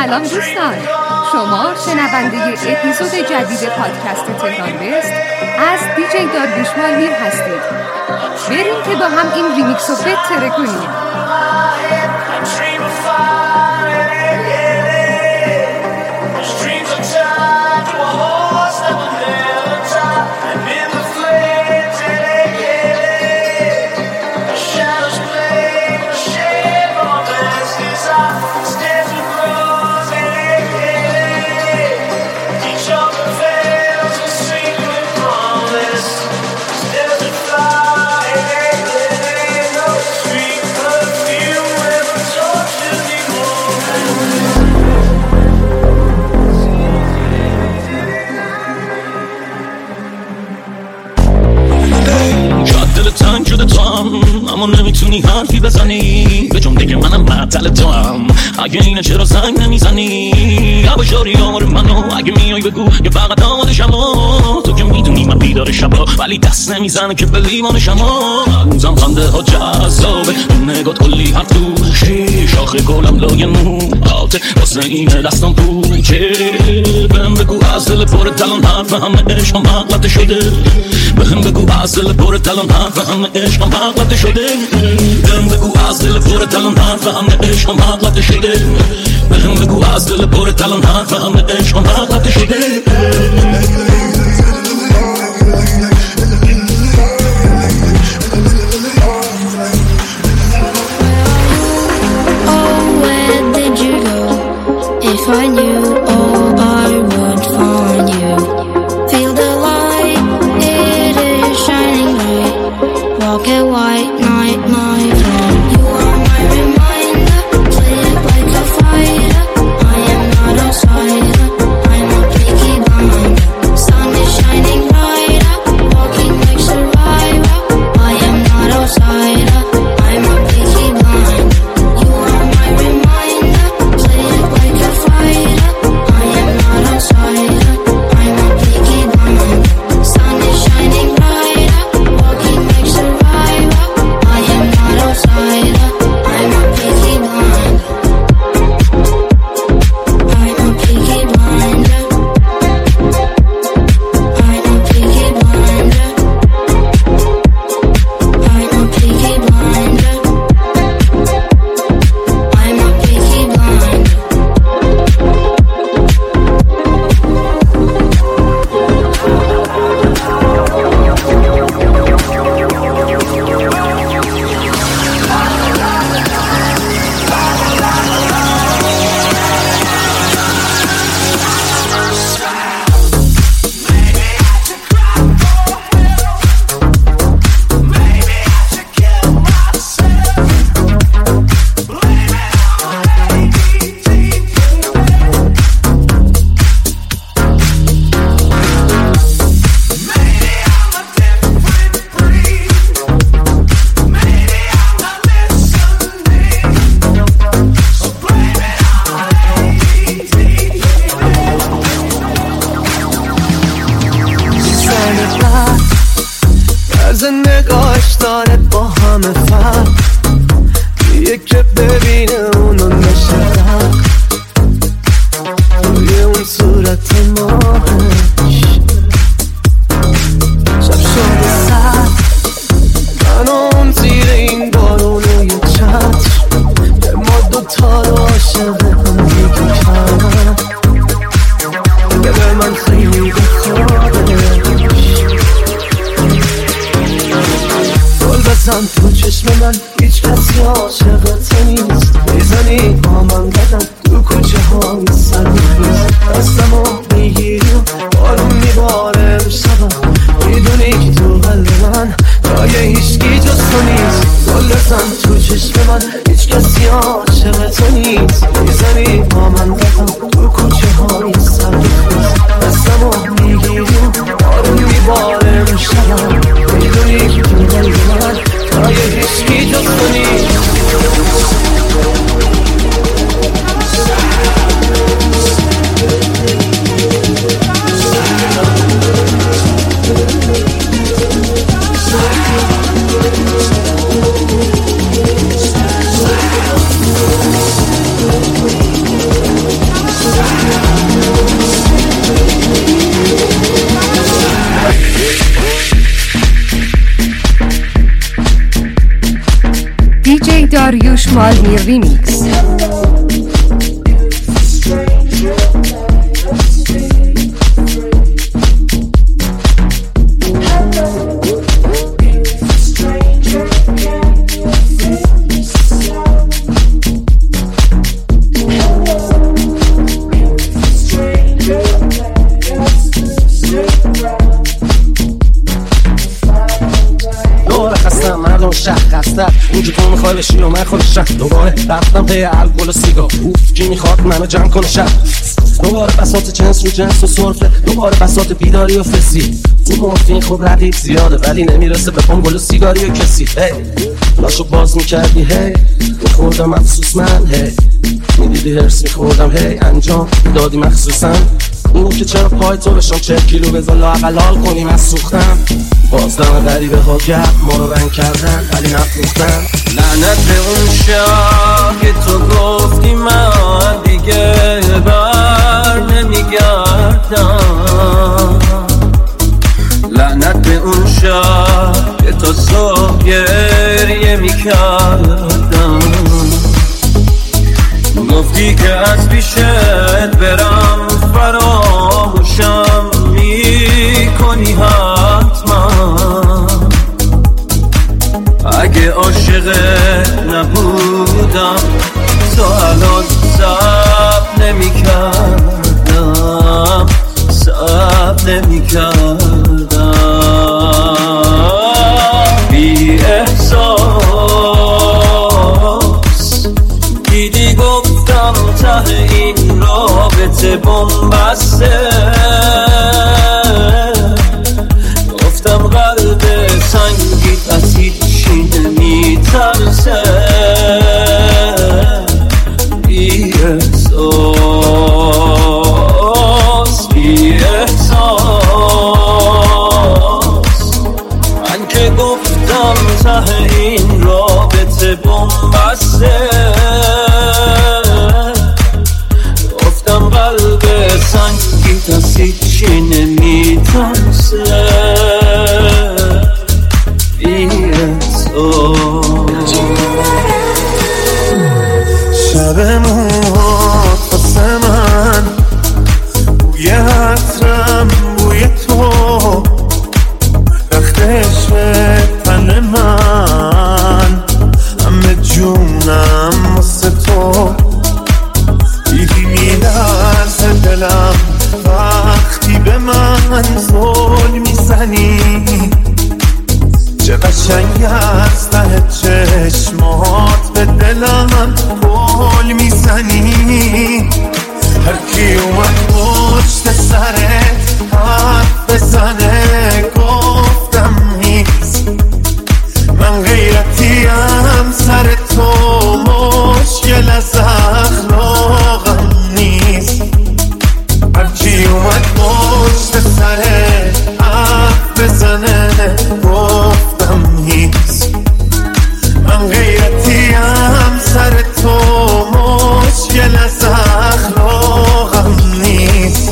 سلام دوستان، شما شنونده اپیزود جدید پادکست تهران بست از دیجی داریوش مالمیر هستید. بریم که با هم این ریمیکس رو بتره کنیم. تنگ شده تو هم اما نمیتونی حرفی بزنی به جمله که منم معطل تو هم. اگه اینه چرا زنگ نمیزنی عباشاری آمار منو اگه میای بگو یه فقط آمادشم. تو که میدونی من بیدار شبا ولی دست نمیزنه که به لیوانشم. هنوزم خنده ها جذابه نگات کلی حرف توشه شاخه گلم لای موهاته واسه اینه دستم پوچه. بهم بگو از دل پرت الان حرف همه عشقم عقلت شده. بهم بگو از دل پرت الان حرف همه عشقم عقلت شده. بهم بگو از دل پرت الان حرف همه عشقم عقلت شده. بهم بگو از دل پرت الان حرف همه عشقم عقلت شده. If I knew all I would find you. Feel the light, it is shining bright. Walk a white night, my friend. You are my reminder, play it like a fighter. I am not outsider, I'm a peaky blind. Sun is shining brighter, walking like survivor. I am not outsider, I'm a peaky blind. You are my reminder, play it like a fighter. I am not outsider, I'm a peaky blind. Sun is shining brighter, walking like survivor. I am not outsider, I'm a peaky blind. I'm a peaky blinder. I'm a peaky blinder. I'm a peaky blinder. I'm a peaky blinder. طرز نگاش داره با همه فرق. یه که ببینه اونو نشدم توی اون صورت ماهش. شب شده سر من اون زیر این بارونه یه چتر که ما دوتا رو عاشق هم دیگه کردم. به من خیلی بخوادش بزن تو چشم من هیچ کسی عاشقت نیست. میزنی با من قدم تو کوچه های سرخیز. دستمو میگیری و بارون میباره رو شبم. میدونی که تو قلب من جای هیچکی جز تو نیست. گل بزن تو چشم من هیچ کسی عاشقت نیست. میزنی با من قدم تو کوچه های سرخیز. دستمو میگیری و بارون میباره رو شبم. میدونی که تو قلب من جای هیچکی جز تو نیست. دارویشمال میر ریمیکس. اونجا تو میخوای بشی و من خودشم دوباره رفتم پی الکل و سیگار کی میخواد منو جمع کنه شب دوباره بساط جنس رو جنس و صرفه دوباره بساط بیداری و فسی تو مورفین خب ردیف زیاده ولی نمیرسه به پام گل و سیگاری و کسی لاشو باز میکردی هی میخوردم افسوس من هی میدیدی هرس میخوردم هی انجام دادی مخصوصا اینو که چرا پای تو بشم 40 کیلو بزن لااقل حال کنیم از سوختم بازدم غریبه ها گرد ما رو رنگ کردن ولی نفروختن لعنت به اون شب که تو گفتی من دیگه بر نمیگردم لعنت به اون شب که تا صبح گریه میکردم گفتی که از پیشت برم فراموشم میکنی حتما اگه عاشقت نبودم تو الان صبر نمیکردم صبر نمیکردم بی احساس دیدی گفتم ته این رابطه بنبسته گفتم قلب سنگی از هیچی نمیترسه بی احساس بی احساس من که گفتم ته این رابطه بنبسته گفتم قلب سنگی از هیچی نمیترسه شبمون واسه من بوی عطرم بوی تو رختش تن من همه جونم واسه تو دیدی میلرزه دلم وقتی به من زل میزنی چه قشنگ از ته چشمات به دلم گل میزنی هر کی اومد پشت سرت حرف بزنه گفتم نیست من غیرتیم سر تو مشکل از اخلاقم نیست هر کی اومد پشت سرت حرف بزنه گفتم نیست من غیرتیم سر تو مشکل از اخلاقم نیست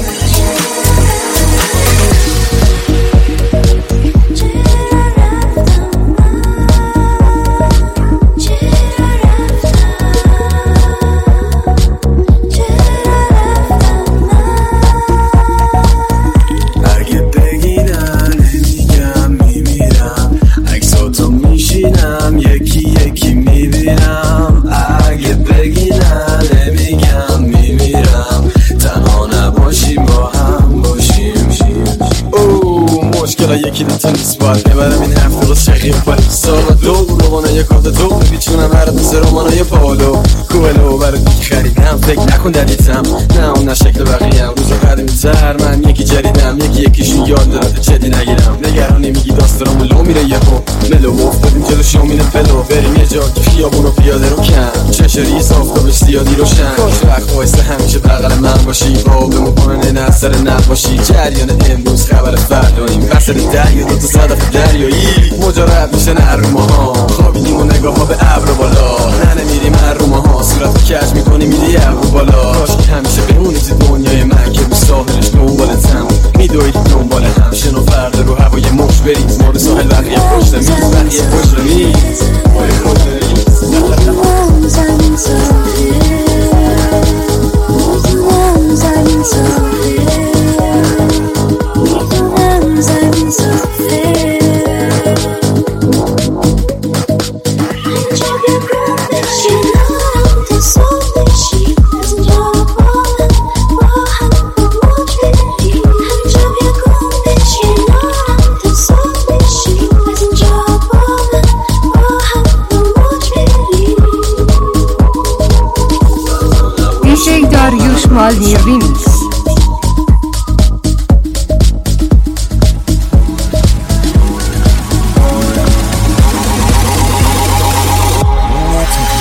یکی دوتا نیست باید ببرم این هفته باز شقیق باید ساقا دو روانه یک کارت دو بیچونم هرد مثل رومانای پالو کوهلو برای دیگه خریدم فکر نکن دلیتم نه اون نه شکل بقیهم روزا قدیمی‌تر من یکی جدیدم یکیشون یاد دارد جدی نگیرم نگرانی میگی داستانم لو میره یهو ملو افتادیم جلو شومینه پلو بریم یه جا که خیابون رو پیاده رو کم چشری صافتابش زیادی روشن کاش وقت وایسته همیشه بغل من باشی بابمو کنن نه سر نق باشی جریان امروز خبر فرداییم بسر دریا دو تا صدف دریایی مجرد میشه نرماها خوابیدیم و نگاه ها به ابر بالا نه نمیریم هروماها صورت کج میکنی میری ابرو بالا کاش که همیشه بمونی تو دنیای من که رو ساحلش دنبالتم میدوید دنبال هم شنو فرد رو هوای مش برید ما رو ساحل بقیه پشت میز بقیه پشت میز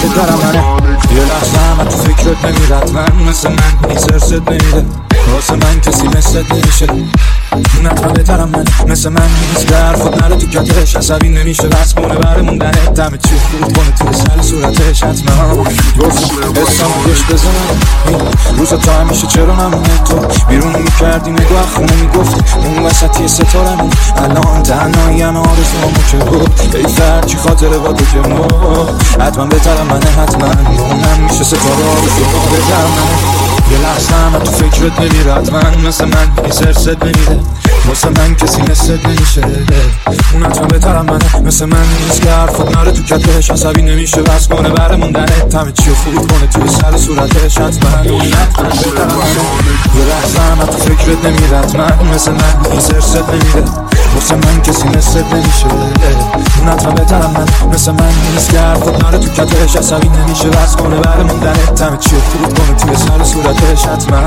که دارم منه. یه لحظه هم تو فکرت نمیرد من مثل من هیچ ارست نمیده واسه من کسی مثلت نمیشه نتمه بهترم من مثل من نیست در خود نره تو کتش عصبی نمیشه بس کنه بره موندنه دمه چی خود کنه توی سر صورتش حتما حسام گوش بزنم این روزا تا همیشه چرا نمونه تو بیرون میکردی نگاه خونه میگفت اون وسطی ستارم الان تنهاییم آرزوامو که بود ای فرد چی خاطره با تو که مو حتما بهترم منه حتما اونم میشه ستاره آرزوامو بهترم منه یه لحظه هم تو فکرت نمیرد من مثل من هیچ ارست نمیده واسه من کسی مثلت نمیشه اون حتما بهترم منه مثل من نیست که حرفت نره تو کتش عصبی نمیشه بس کنه بره موندنه همه چی خود کنه توی سر صورتش حتما بهترم منه یه لحظه هم تو فکرت نمیرد من مثل من هیچ ارست نمیده واسه من کسی مثلت نمیشه اون حتما بهترم من مثل من نیست که حرفت نره تو کتش عصبی نمیشه بس کنه بره موندنه همه چی خود کنه توی سر صورتش حتما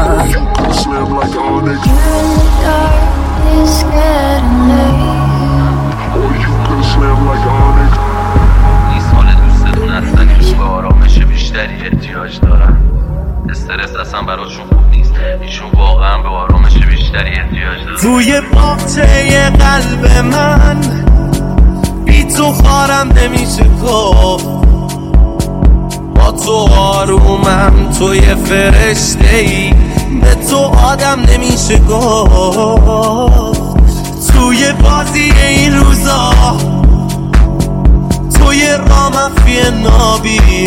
It's getting late. Or you can slam like Onyx. این سال دوستتون هستن که به آرامش بیشتری احتیاج دارن. استرس اصلا براشون خوب نیست. ایشون واقعا به آرامش بیشتری احتیاج دارن. توی باغچه قلب من بی تو خارم نمیشه گفت با تو آرومم توی فرشته‌ای به تو آدم نمیشه گفت توی بازی این روزا توی رامفی نابی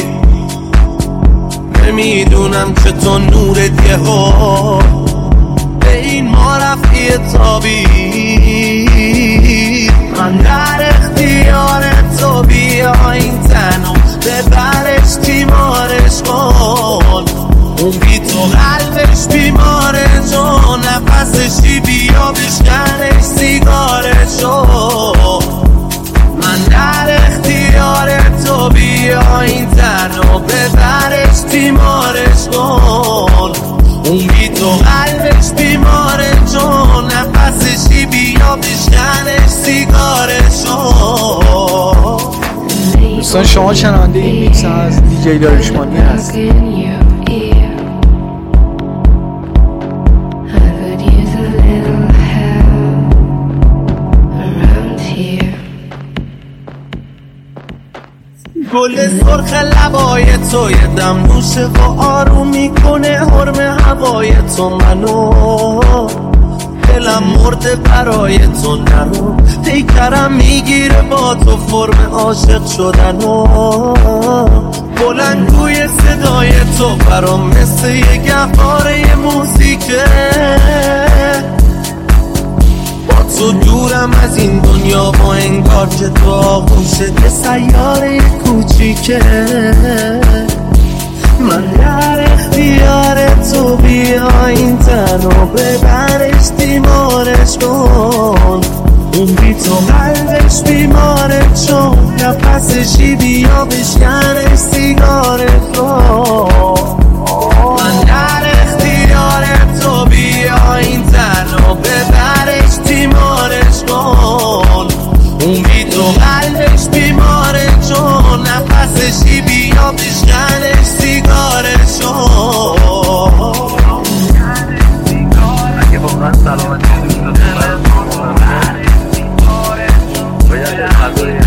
نمیدونم که تو نورت یه ها به این ما رفتی تابی من در اختیار تو بیا این تنو ببرش تیمارش کن اون بی تو قلبش بیماره چون نفسشی بیا بشکنش سیگارشو من در اختیار تو بیا این تنو ببرش تیمارش کن اون بی تو قلبش بیماره چون نفسشی بیا بشکنش سیگارشو. دوستان شما شنونده این میکس از دیجی داریوشمانی هست. گل سرخ لبای تو یه دم نوشه و آروم میکنه حرم هوای تو منو دلم مرده برای تو نرو پیکرم میگیره با تو فرم عاشق شدن و بلندگوی صدای تو برام مثل یه گهواره موسیقه تو دورم از این دنیا با انگار که تو آغوشه یه سیاره کوچیکه من در اختیار تو بیا این تنو ببرش تیمارش کن اون بی تو قلبش بیماره چون نفسشی بیا بشکنش سیگارت کن من در اختیار تو بیا این تنو ببرش تیمارش کن اون بی تو قلبش بیماره چون نفسشی بیا بشکنش سیگارش کن اگه واقعا سلامتی دوست دارم باید غذای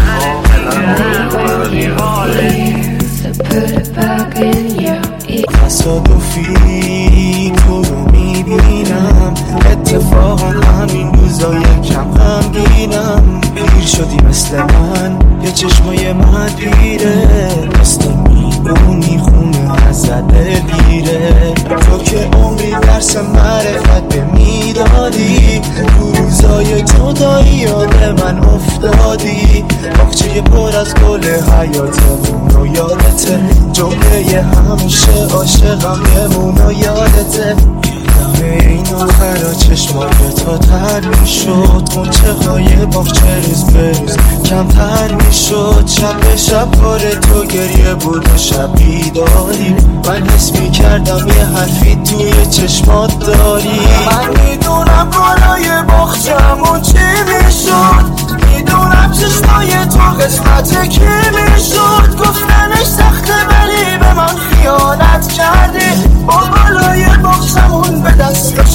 تصادفی تو رو میبینم اتفاقا همین روزا یکم غمگینم پیر شدی مثل من یه چشمای من پیره مثل میبونی خونه ازت دلگیره تو که عمری درس معرفت به میدادی تو روزای جدایی یاد من افتادی باغچه پر از گل حیاتمون رو یادته جمله همیشه عاشقم یمون رو یادته این آخر چشمای تا تر میشد غنچه های باغچه روز به روز کمتر میشد شب به شب کار تو گریه بود و شب بیداری من حس میکردم یه حرفی توی چشمات داری من میدونم بالای باغچه‌مون چی میشد میدونم چشمای تو قسمت کی میشد گفتنش سخته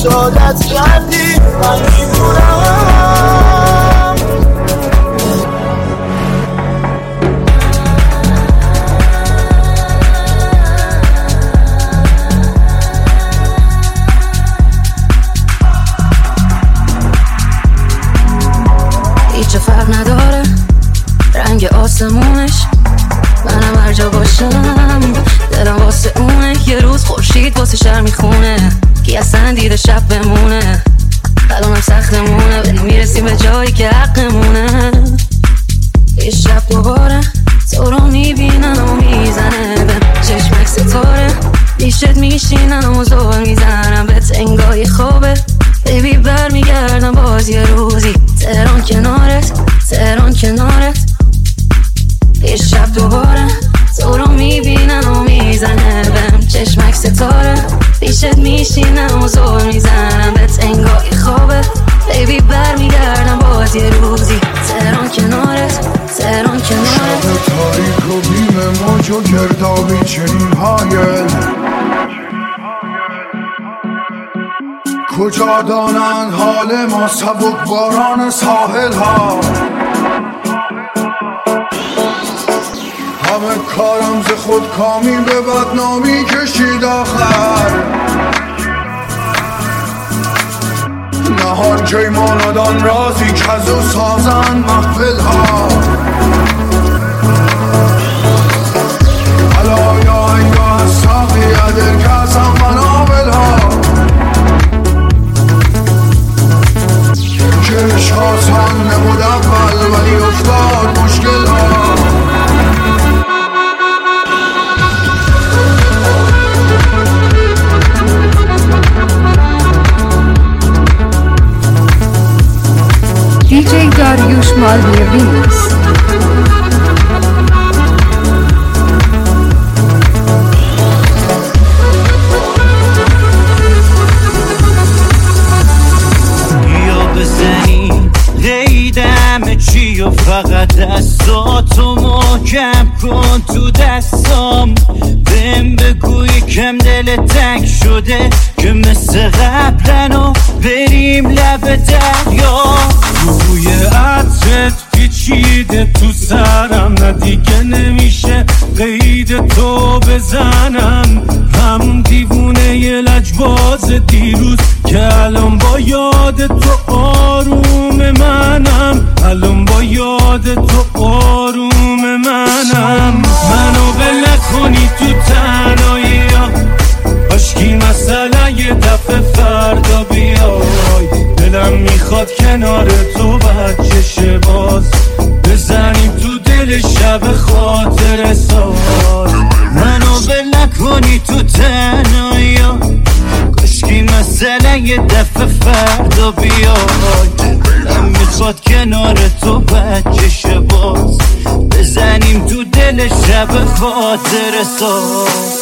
شادت کردی من میدونم. هیچ فرق نداره رنگ آسمونش، منم هر جا باشم دلم واسه اونه. یه روز خورشید واسه شهر میخونه، کی اصلا دیده شب بمونه. الانم سختمونه ولی میرسیم به جایی که حقمونه. یه شب دوباره تو رو میبینم و میزنه به چشمک ستاره. پیشت میشینم و زور میزنم به تنگای خوابه. بیبی بر میگردم باز یه روزی تهران کنارت، تهران کنارت. یه شب دوباره تو رو میبینم و میزنه بهم چشمک ستاره. پیشت میشینم و زور میزنم به تنگای خوابه. بیبی بر میگردم باز یه روزی تهران کنارت، تهران کنارت. شب تاریک و بیم موج و گردابی چنین هایل کجا دانند حال ما سبک باران ساحل ها. همه کارم ز خود کامی به بدنامی کشید آخر. نهان جای ماندان رازی کزو سازن محفل ها. حالا یا انگاه از ساقی عدل کسم منابل ها. کش آسان نبود اول ولی افتاد مشکل ها. دیجی داریوش مالوی ریمیکس. چی و فقط دستاتو محکم کن تو دستام. بهم بگو یکم دل تنگ شده که مثل قبلن و بریم لب دریا. روی عطرت پیچیده تو سرم، نه دیگه نمیشه قید تو بزنم. همون دیوونه ی لجباز دیروز که الان با یاد تو آروم منم. الان با یاد تو آروم منم. منو ول نکنی تو تنهایی ها، کاشکی مثلا یه دفعه فردا بیای. دلم میخواد کنار تو بچش باز بزنیم تو دل شب خاطر ساز. منو ول نکنی تو تنهایی ها، کاشکی مثلا یه دفعه فردا بیای. دلم میخواد کنار تو بچش باز بزنیم تو دل شب خاطر ساز.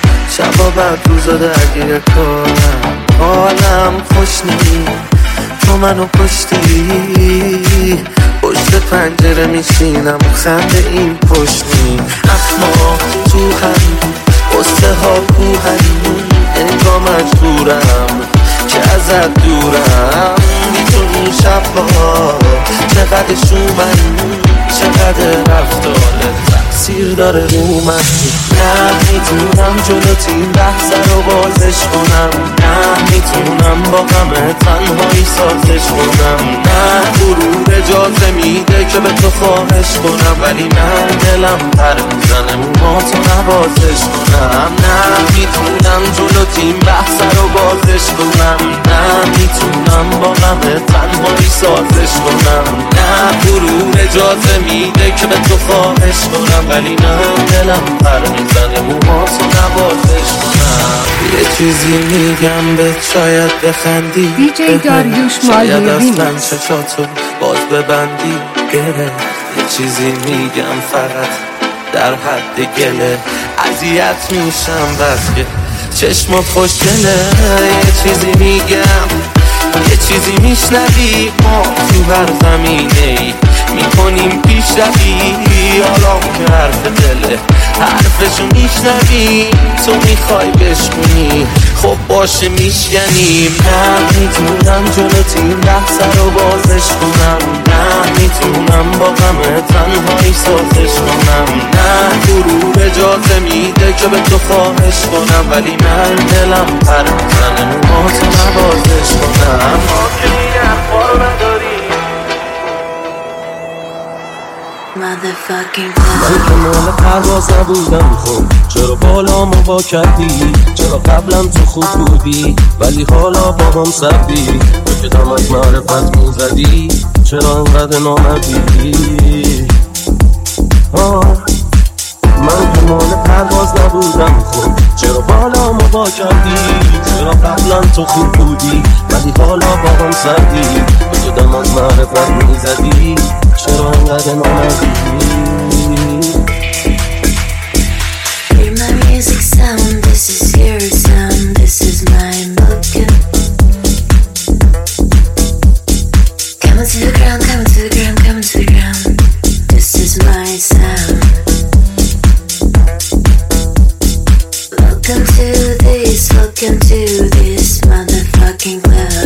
شبا بعد روزا درگیر کارم، حالم خوش نیست. تو تو منو کشتی، پشت پنجره میشینم و خنده این پشتی، اخما تو هم قصه ها کوهن، انگار مجبورم که ازت دورم. میتونی شبها چقدر شومن، چقدر رفتارت تأثیر داره رو من. نه میتونم جلو تیم بحث رو بازش کنم، نه میتونم با غم تنهایی سازش کنم، نه غرور اجازه میده که به تو خواهش کنم، ولی من دلم پر میزنه موهاتو نوازش کنم. نه میتونم جلو تیم بحث رو بازش کنم، نه میتونم با غم تنهایی سازش کنم، نه غرور اجازه میده که به تو خواهش کنم، ولی من دلم پر میزنه موهاتو نوازش کنم. یه چیزی میگم به شاید بخندی، دیجی داریوش شاید مالمی اصلا چشاتو باز ببندی گره. یه چیزی میگم فقط در حد گله، اذیت میشم بس که چشمات خوشگله. یه چیزی میگم، یه چیزی میشنوی، ما تو هر زمینه ای میکنیم پیشروی، آرام که حرف دله حرفشو میشنوی، تو میخوای بشکنی خب باشه میشکنیم. نه میتونم جلو تیم بحث رو بازش کنم، نه میتونم با غم تنهایی سازش کنم، نه غرور اجازه میده که به تو خواهش کنم، ولی من دلم پر میزنه موهاتو نوازش کنم. ما که این اخبار نداری من که مال پرواز نبودم، خب چرا بالا ما با کردی؟ چرا قبلا تو خوب بودی ولی حالا با هم سردی؟ تو که دم از معرفت میزدی چرا انقدر نامدی؟ من که مال پرواز نبودم، خب چرا بالا ما با کردی؟ چرا قبلا تو خوب بودی ولی حالا با هم سردی؟ تو که دم از معرفت میزدی چرا انقدر نامدی؟ Hear my music sound, this is your sound, this is my mocha. Coming to the ground, coming to the ground, coming to the ground, this is my sound. Welcome to this motherfucking club.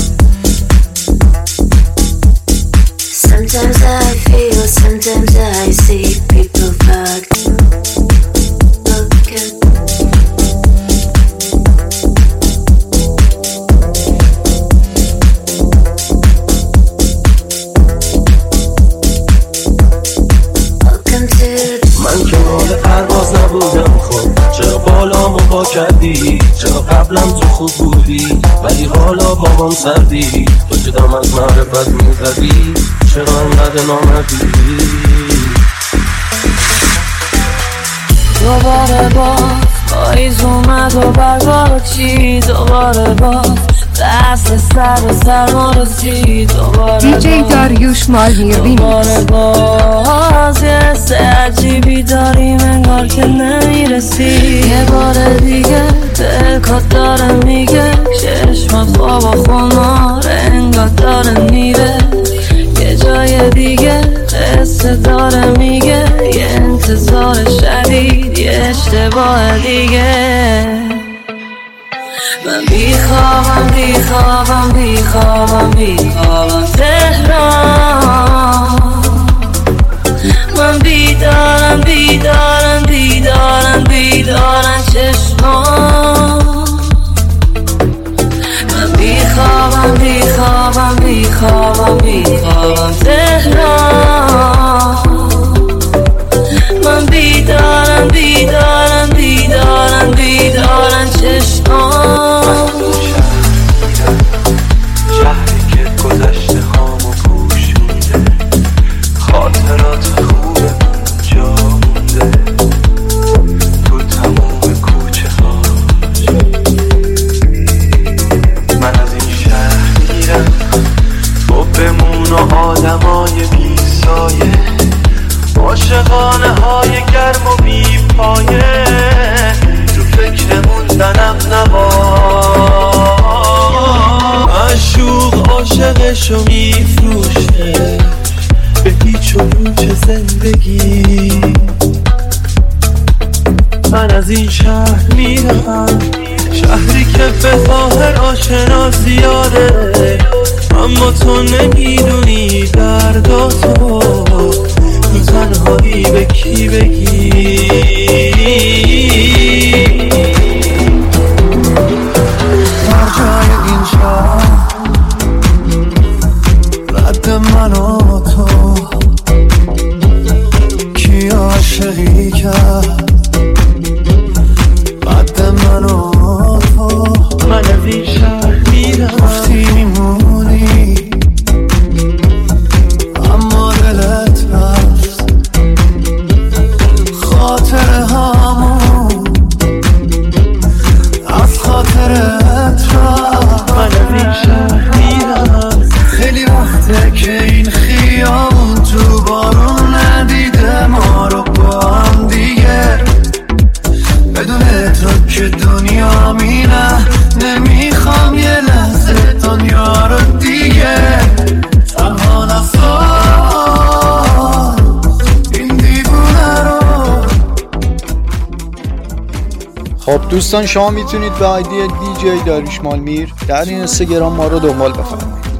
Sometimes I feel, sometimes I see people fucking looking. Welcome to من که مال پرواز نبودم، خب چرا بالا ما با کردی؟ چرا قبلا تو خوب بودی ولی حالا با هم سردی؟ تو که دم از معرفت میزدی چرا انقدر نامدی؟ دوباره پاییز اومد و برگا چی؟ دوباره دست سر و سرما رسید. دیجی داریوش مالمی دوباره باز یه حس عجیبی داریم انگار که نمیرسی. یه بار دیگه دلکات داره میگه چشمات خواب و خمار انگار داره میره یه جای دیگه. قصه داره میگه یه انتظار شدید یه اشتباه دیگه. من بیخوابم بیخوابم بیخوابم بیخوابم تهران. من بیدارم بیدارم بیدارم بیدارم چشمان. من بیخوابم بیخوابم بیخوابم بیخوابم تهران. من بیدارم بیدارم بیدارم بیدارم چشمان. شهری که گذشته هامو پوشونده، خاطرات خوبه جا مونده. دلشو میفروشه به هیچ و پوچ زندگی. من از این شهر میرم، شهری که به ظاهر آشنا زیاده، اما تو نمیدونی درداتو تو تنهایی به کی بگی. هر جای این شهر رد من و تو کی عاشقی کرد، رد من و تو. من از این شهر میرم، گفتی میمونی اما دلت رفت، خاطر همون از خاطرت رفت. من از این شهر میرم، خیلی وقته که این خیابون تو بارون ندیده ما رو با هم دیگه. بدون تو که دنیا میره، نمیخوام یه لحظه دنیا رو دیگه. تنها نسال این دیوونه رو. خب دوستان، شما میتونید به آیدی DJ داریوش مالمیر در اینستاگرام ما رو دنبال بفرمایید.